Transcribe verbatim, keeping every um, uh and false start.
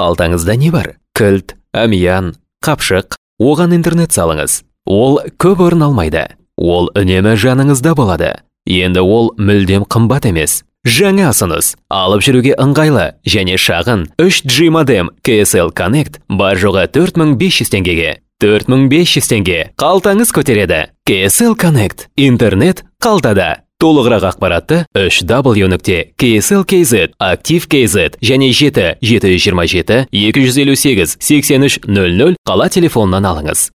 Қалтаңызда не бар? Кілт, әмиян, қапшық, оған интернет салыңыз. Ол көп орын алмайды. Ол үнемі жаныңызда болады. Енді ол мүлдем қымбат емес. Жаңа ұсыныс, алып жүруге ыңғайлы және шағын үш джи модем кей эс эл Connect бар жоғы төрт мың бес жүз теңгеге. төрт мың бес жүз теңге қалтаңыз көтереді. кей эс эл Connect. Интернет қалтада. Толығырақ ақпаратты үш дабл ю нүкте кей эс эл кей зет, Актив кей зет және жеті жеті жүз жиырма жеті екі жүз елу сегіз сексен үш нөл нөл қала телефонынан алыңыз.